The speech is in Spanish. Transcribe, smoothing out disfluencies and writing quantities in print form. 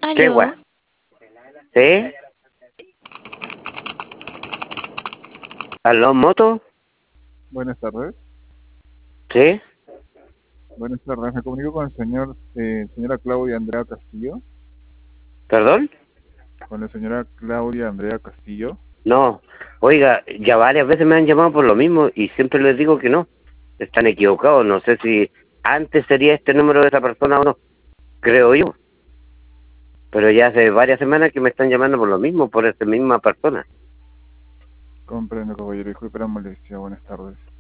¿Qué Aló, guay? ¿Sí? ¿Aló, moto? Buenas tardes. ¿Sí? Buenas tardes. Me comunico con el señora Claudia Andrea Castillo. ¿Perdón? Con la señora Claudia Andrea Castillo. No. Oiga, ya varias veces me han llamado por lo mismo y siempre les digo que no. Están equivocados. No sé si antes sería este número de esa persona o no. Creo yo. Pero ya hace varias semanas que me están llamando por lo mismo, por esta misma persona. Comprendo, caballero. Disculpe la molestia. Buenas tardes.